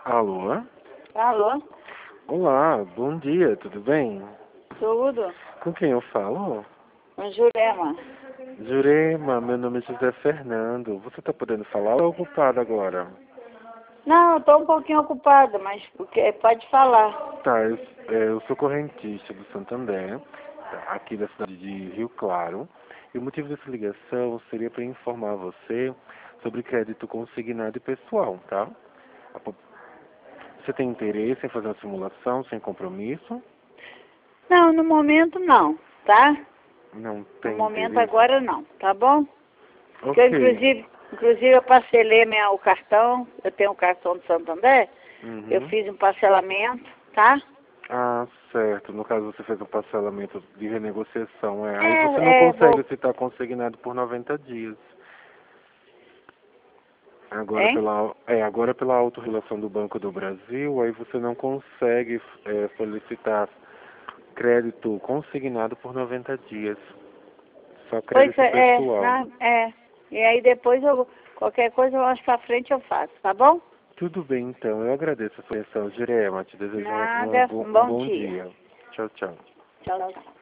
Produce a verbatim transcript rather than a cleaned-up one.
Alô? Alô? Olá, bom dia, tudo bem? Tudo? Com quem eu falo? Com Jurema. Jurema, meu nome é José Fernando. Você tá podendo falar ou é ocupado agora? Não, eu tô um pouquinho ocupada, mas porque, pode falar. Tá, eu, é, eu sou correntista do Santander, aqui da cidade de Rio Claro. E o motivo dessa ligação seria para informar você sobre crédito consignado e pessoal, tá? A po- Você tem interesse em fazer uma simulação sem compromisso? Não, no momento não, tá? Não No tem momento interesse? agora não, tá bom? Porque eu, Ok. inclusive, inclusive eu parcelei minha, o cartão, eu tenho o cartão do Santander, eu Uhum. fiz um parcelamento, tá? Ah, certo. No caso, você fez um parcelamento de renegociação. É. Aí você não É, é, consegue vou... citar consignado por noventa dias. Agora Hein? pela, é, agora pela autorregulação do Banco do Brasil, aí você não consegue é, solicitar crédito consignado por noventa dias. Só Pois crédito é, é, pessoal. na- é. E aí depois eu, qualquer coisa eu acho pra frente eu faço, tá bom? Tudo bem, então. Eu agradeço a sua atenção, Jurema. Te desejo um, uma Nada, bo- um um bom bom dia. dia. Tchau, tchau. Tchau, tchau.